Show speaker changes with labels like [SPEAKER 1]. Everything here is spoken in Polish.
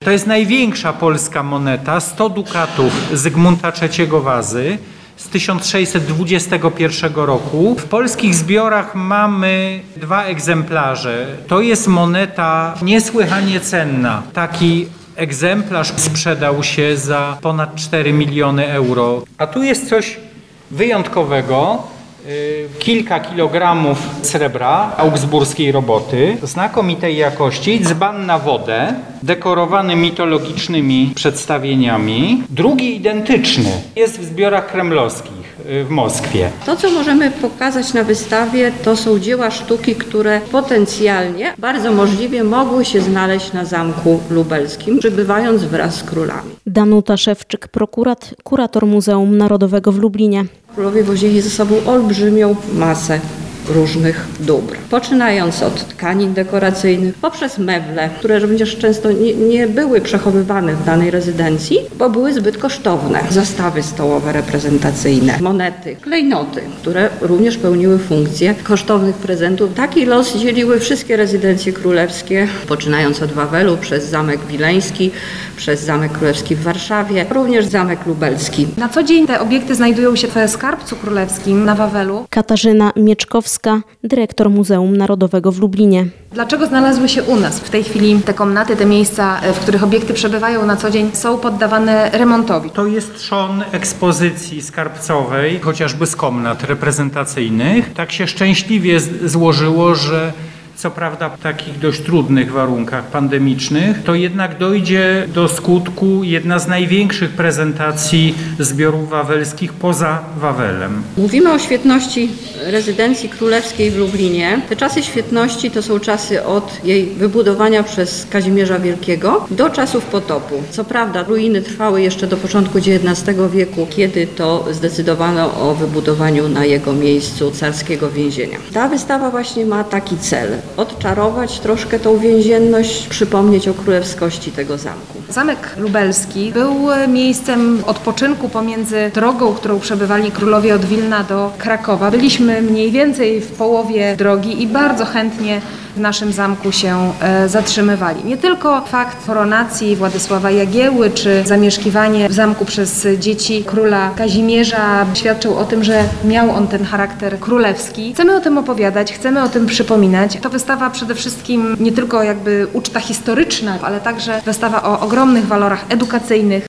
[SPEAKER 1] To jest największa polska moneta, 100 dukatów Zygmunta III Wazy z 1621 roku. W polskich zbiorach mamy 2 egzemplarze. To jest moneta niesłychanie cenna. Taki egzemplarz sprzedał się za ponad 4 miliony euro. A tu jest coś wyjątkowego. Kilka kilogramów srebra augsburskiej roboty, znakomitej jakości, dzban na wodę, dekorowany mitologicznymi przedstawieniami. Drugi identyczny jest w zbiorach kremlowskich w Moskwie.
[SPEAKER 2] To, co możemy pokazać na wystawie, to są dzieła sztuki, które potencjalnie, bardzo możliwie mogły się znaleźć na Zamku Lubelskim, przybywając wraz z królami.
[SPEAKER 3] Danuta Szewczyk, kurator Muzeum Narodowego w Lublinie.
[SPEAKER 2] Królowie wozili ze sobą olbrzymią masę różnych dóbr. Poczynając od tkanin dekoracyjnych, poprzez meble, które również często nie były przechowywane w danej rezydencji, bo były zbyt kosztowne. Zastawy stołowe reprezentacyjne, monety, klejnoty, które również pełniły funkcję kosztownych prezentów. Taki los dzieliły wszystkie rezydencje królewskie, poczynając od Wawelu, przez Zamek Wileński, przez Zamek Królewski w Warszawie, również Zamek Lubelski.
[SPEAKER 4] Na co dzień te obiekty znajdują się w skarbcu królewskim na Wawelu.
[SPEAKER 3] Katarzyna Mieczkowska, dyrektor Muzeum Narodowego w Lublinie.
[SPEAKER 4] Dlaczego znalazły się u nas w tej chwili te komnaty, te miejsca, w których obiekty przebywają na co dzień, są poddawane remontowi?
[SPEAKER 1] To jest trzon ekspozycji skarbcowej, chociażby z komnat reprezentacyjnych. Tak się szczęśliwie złożyło, że co prawda w takich dość trudnych warunkach pandemicznych, to jednak dojdzie do skutku jedna z największych prezentacji zbiorów wawelskich poza Wawelem.
[SPEAKER 2] Mówimy o świetności rezydencji królewskiej w Lublinie. Te czasy świetności to są czasy od jej wybudowania przez Kazimierza Wielkiego do czasów potopu. Co prawda ruiny trwały jeszcze do początku XIX wieku, kiedy to zdecydowano o wybudowaniu na jego miejscu carskiego więzienia. Ta wystawa właśnie ma taki cel. Odczarować troszkę tą więzienność, przypomnieć o królewskości tego zamku.
[SPEAKER 4] Zamek Lubelski był miejscem odpoczynku pomiędzy drogą, którą przebywali królowie od Wilna do Krakowa. Byliśmy mniej więcej w połowie drogi i bardzo chętnie w naszym zamku się zatrzymywali. Nie tylko fakt koronacji Władysława Jagieły czy zamieszkiwanie w zamku przez dzieci króla Kazimierza świadczył o tym, że miał on ten charakter królewski. Chcemy o tym opowiadać, chcemy o tym przypominać. To wystawa przede wszystkim nie tylko jakby uczta historyczna, ale także wystawa o ogromnych walorach edukacyjnych.